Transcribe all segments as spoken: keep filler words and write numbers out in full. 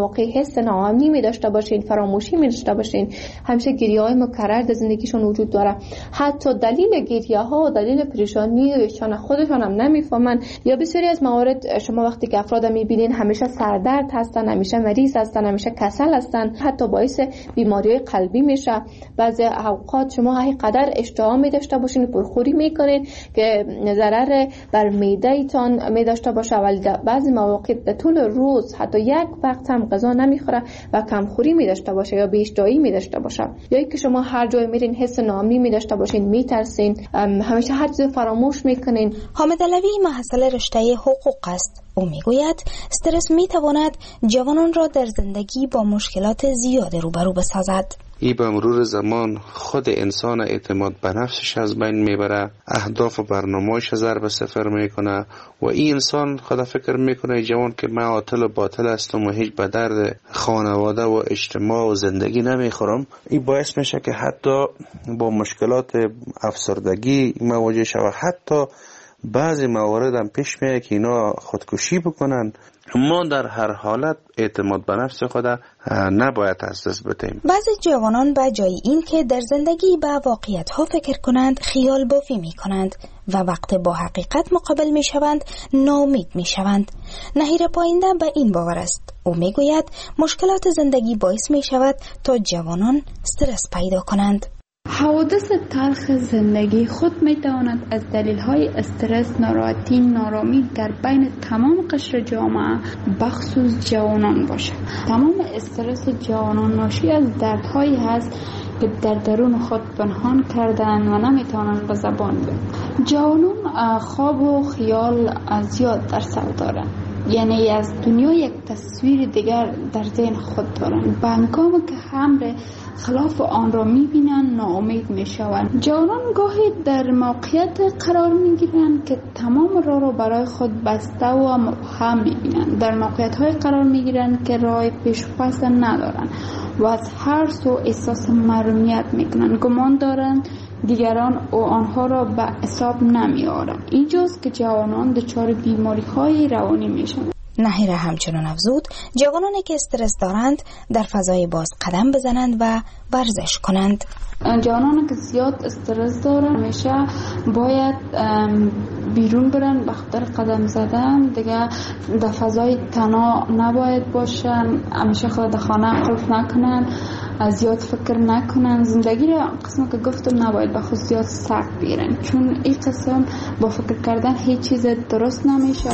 مواقع حس ناامنی می داشته باشین، فراموشی می داشته باشین، همیشه گریه‌های مکرر در زندگیشون وجود داره. حتی دلیل گریه ها و دلیل پریشانی ایشان خودشان هم نمیفهمن. یا بسیاری از موارد شما وقتی که افراد میبینین همیشه سردرد هستن، همیشه مریض هستن، همیشه کسل هستن، حتی باعث بیماری قلبی میشه. بعضی اوقات شما اینقدر اشتها می داشته باشین، پرخوری میکنین که ضرر بر معده ایتان می داشته باشه، ولی بعضی مواقع در طول روز حتی یک وقت هم غذا نمیخوره و کمخوری می داشته باشه یا بی اشتهایی می داشته باشه. یا اینکه شما هر جای میرین حس ناامنی می داشته باشین، میترسین، همیشه هر چیز فراموش میکنین. حامد علوی محصل رشته حقوق است. او میگوید استرس میتواند جوانان را در زندگی با مشکلات زیاد روبرو بسازد. ای به مرور زمان خود انسان اعتماد به نفسش از بین میبره، اهداف و برنامه‌اش ضرب صفر میکنه و این انسان خود فکر میکنه جوان که من عاطل و باطل هستم و هیچ به درد خانواده و اجتماع و زندگی نمیخورم. این باعث میشه که حتی با مشکلات افسردگی مواجه شود. حتی بعضی موارد هم پیش میاد که اینا خودکشی بکنن. ما در هر حالت اعتماد به نفس خود نباید از دست بدیم. بعضی جوانان به جای این که در زندگی به واقعیت ها فکر کنند خیال بافی می کنند و وقت با حقیقت مقابل می شوند ناامید می شوند. نهیر پاینده به این باور است. او می گوید مشکلات زندگی باعث می شود تا جوانان استرس پیدا کنند. حوادث تلخ زندگی خود می تواند از دلیل های استرس، ناراحتی، نارامی در بین تمام قشر جامعه بخصوص جوانان باشد. تمام استرس جوانان ناشی از دردهایی هست که در درون خود پنهان کردن و نمی توانند به زبان بیارند. جوانان خواب و خیال زیاد در سر دارند، یعنی از دنیا یک تصویر دیگر در ذهن خود دارند. به هنگامی که امر خلاف آن را میبینند ناامید میشوند. جوانان گاهی در موقعیت قرار میگیرند که تمام راه را برای خود بسته و مبهم میبینند. در موقعیت های قرار میگیرند که راه پیش و پس ندارند و از هر سو احساس محرومیت میکنند. گمان دارند دیگران و آنها را به حساب نمیارند. اینجاست که جوانان دچار بیماری های روانی میشوند. نهیر همچنان افزود جوانانی که استرس دارند در فضای باز قدم بزنند و ورزش کنند. جوانانی که زیاد استرس دارند همیشه باید بیرون برن، به خاطر قدم زدن دیگه در فضای تنها نباید باشن، همیشه خود در خانه قفل نکنن، زیاد فکر نکنن. زندگی را قسم که گفتم نباید به خود زیاد سخت بگیرن، چون این قسم با فکر کردن هیچ چیز درست نمیشه.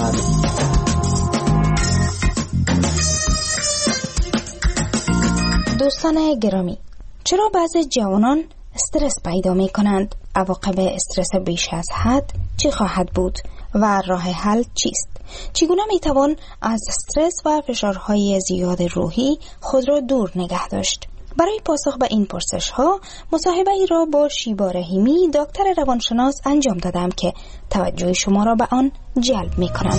دوستان گرامی، چرا بعضی جوانان استرس پیدا می کنند؟ عواقب استرس بیش از حد چی خواهد بود و راه حل چیست؟ چگونه می توان از استرس و فشارهای زیاد روحی خود را دور نگه داشت؟ برای پاسخ به این پرسش ها مصاحبه ای را با شیبا رحیمی دکتر روانشناس انجام دادم که توجه شما را به آن جلب می کنم.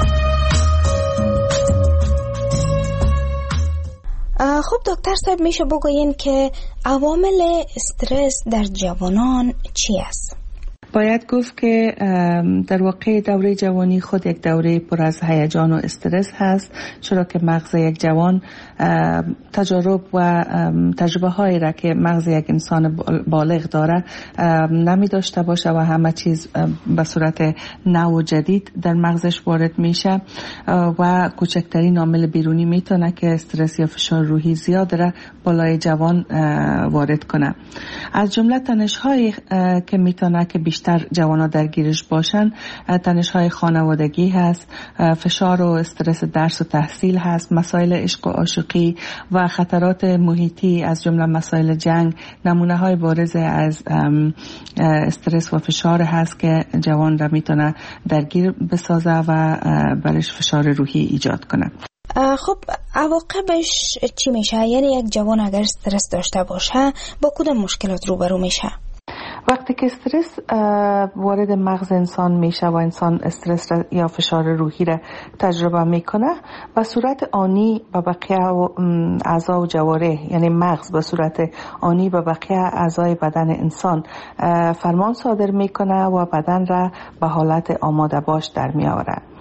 خب دکتر صاحب، میشه بگوین که عوامل استرس در جوانان چی است؟ باید گفت که در واقع دوره جوانی خود یک دوره پر از هیجان و استرس هست، چرا که مغز یک جوان تجارب و تجربه هایی را که مغز یک انسان بالغ داره نمی داشته باشه و همه چیز به صورت نو و جدید در مغزش وارد میشه و کوچکترین عامل بیرونی میتونه که استرس یا فشار روحی زیاد را بالای جوان وارد کنه. از جمله تنش هایی که میتونه که بیشتر جوانا درگیرش باشن، تنش های خانوادگی هست، فشار و استرس درس و تحصیل هست، مسائل عشق و عاشقی و خطرات محیطی از جمله مسائل جنگ نمونه های بارز از استرس و فشار هست که جوان را میتونه درگیر بسازه و برش فشار روحی ایجاد کنه. خب عواقبش چی میشه؟ یعنی یک جوان اگر استرس داشته باشه با کدام مشکلات روبرو میشه؟ وقتی که استرس وارد مغز انسان میشه و انسان استرس یا فشار روحی را تجربه میکنه، به صورت آنی به بقیه اعضا و جوارح، یعنی مغز به صورت آنی به بقیه اعضای بدن انسان فرمان صادر میکنه و بدن را به حالت آماده باش در میآورد.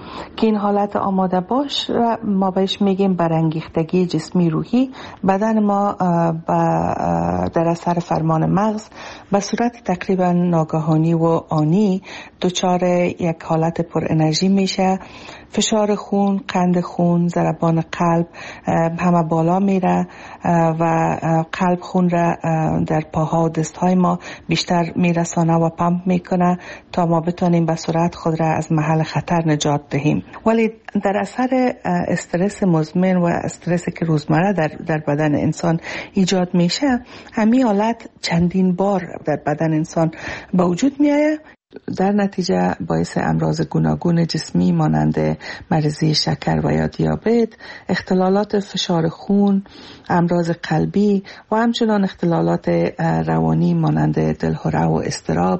که این حالت آماده باش را ما بهش میگیم برانگیختگی جسمی روحی. بدن ما در اثر فرمان مغز به صورت تقریبا ناگهانی و آنی دچار یک حالت پر انرژی میشه. فشار خون، قند خون، ضربان قلب همه بالا میره و قلب خون را در پاها و دستهای ما بیشتر میرسانه و پمپ میکنه تا ما بتونیم به سرعت خود را از محل خطر نجات دهیم. ولی در اثر استرس مزمن و استرسی که روزمره در, در بدن انسان ایجاد میشه، همین حالت چندین بار در بدن انسان به وجود میایه. در نتیجه باعث امراض گوناگون جسمی مانند مریضی شکر و یا دیابت، اختلالات فشار خون، امراض قلبی و همچنان اختلالات روانی مانند دلهره و اضطراب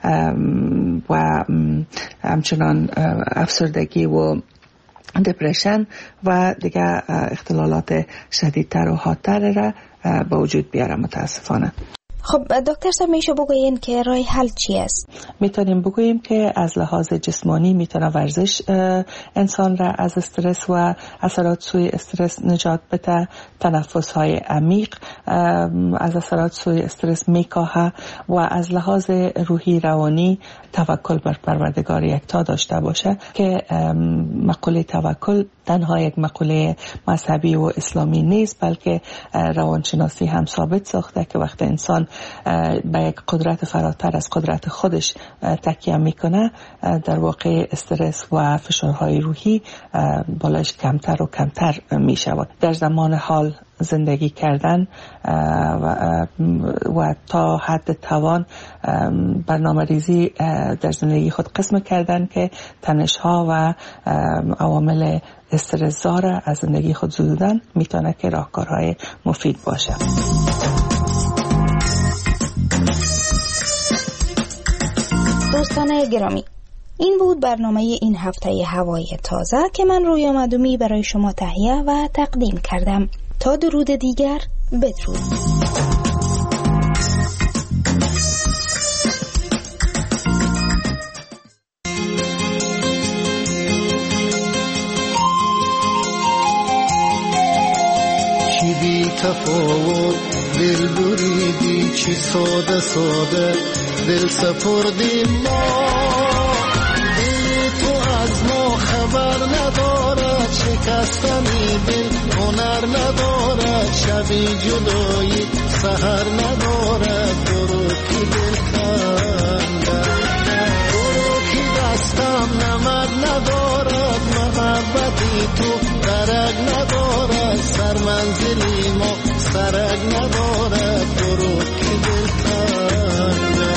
و همچنان افسردگی و دپرشن و دیگه اختلالات شدیدتر و حادتر را به وجود بیاره متاسفانه. خب دکتر صاحب میشه بگوین که راه حل چی است؟ میتونیم بگوییم که از لحاظ جسمانی میتونه ورزش انسان را از استرس و اثرات سوی استرس نجات بده. تنفس های عمیق از اثرات سوی استرس میکاهه و از لحاظ روحی روانی توکل بر پروردگار یکتا داشته باشه که مقوله توکل تنها یک مقوله مذهبی و اسلامی نیست، بلکه روانشناسی هم ثابت ساخته که وقتی انسان به یک قدرت فراتر از قدرت خودش تکیه میکنه، در واقع استرس و فشارهای روحی بالایش کمتر و کمتر میشود. در زمان حال زندگی کردن و, و تا حد توان برنامه ریزی در زندگی خود قسم کردن که تنش‌ها و عوامل استرس زا از زندگی خود زدودن میتونه که راهکارهای مفید باشه. دوستان گرامی، این بود برنامه این هفته هوای تازه که من رویا مدومی برای شما تهیه و تقدیم کردم. تا درود دیگر، بدرود. چی بی تفاوت دل بریدی، چی ساده ساده دل سپردی ما. دل تو از ما خبر ندارد، شکستنی دل هنر ندارد، شبی جدایی سحر ندارد. برو کی دل کندد، برو کی دستم نمد ندارد، محبتی تو درک ندارد، سر منزلی ما سرک ندارد. برو کی دل کندد.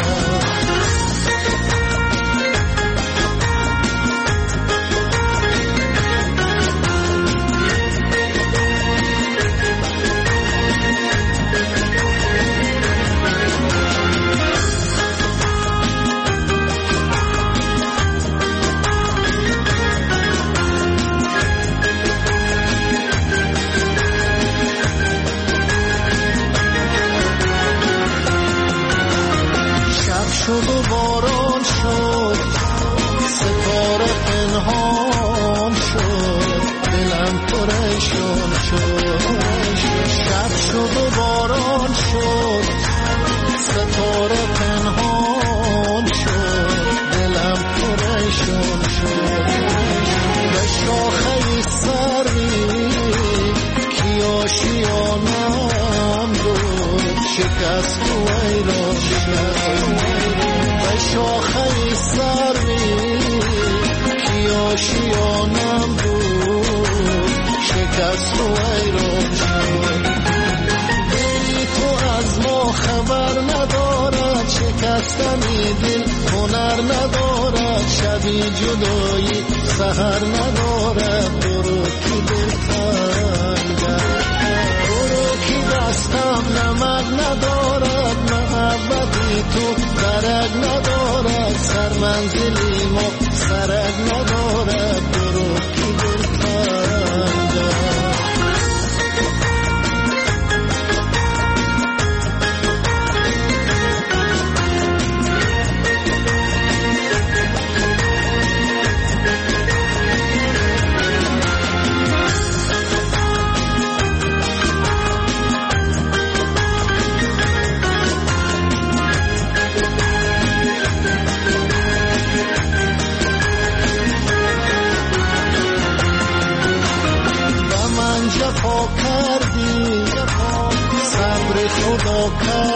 شد و باران شد، ستاره پنهان شد، دلم پریشان شد. شب شد و باران شد، ستاره پنهان شد، دلم پریشان شد. به شاخه سری کی آشیانم بود، شکست و ویران شد. به شاخه سری کی آشیانم بود، شکست و ویران شد. دلی تو از ما خبر ندارد، شکستنی دل هنر ندارد، شبی جدایی سحر ندارد. برو کی دل کندد، برو کی دستم نمد ندارد، محبتی تو درک ندارد، سر منزلی ما سرک ندارد. برو کی دل کندد. جفا کردی، صبر خدا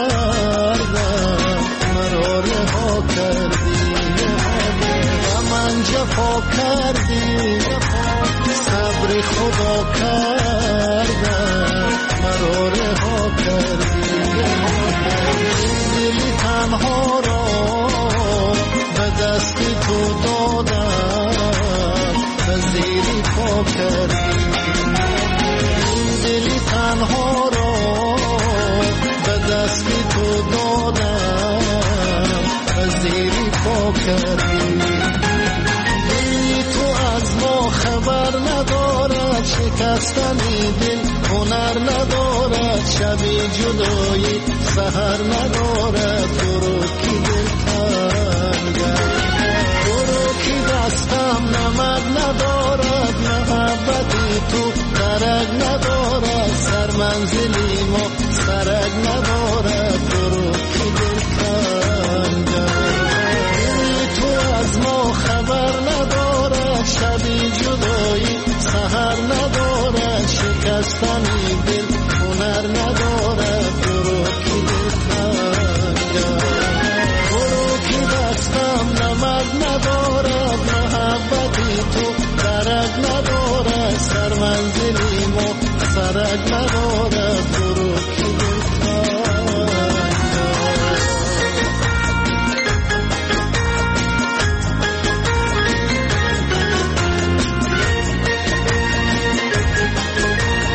کردم مرا رها کردی. و من جفا کردی، صبر خدا کردم مرا رها کردی. دلی تنها را به دست تو دادم زیری پا کردی. دلی تنها را به دست تو دادم زیری پا کردی. دلی تو از ما خبر ندارد، شکستنی دل هنر ندارد، شبی جدایی سحر ندارد. تو رو کی دل تنگم، تو رو کی دستم نمد ندارد، محبتی تو درک ندارد، سر منزلی ما سرک ندارد. تو رو کی دل تنگم، تو از ما خبر ندارد، شبی جدایی سحر ندارد، شکستنی دل هنر ندارد.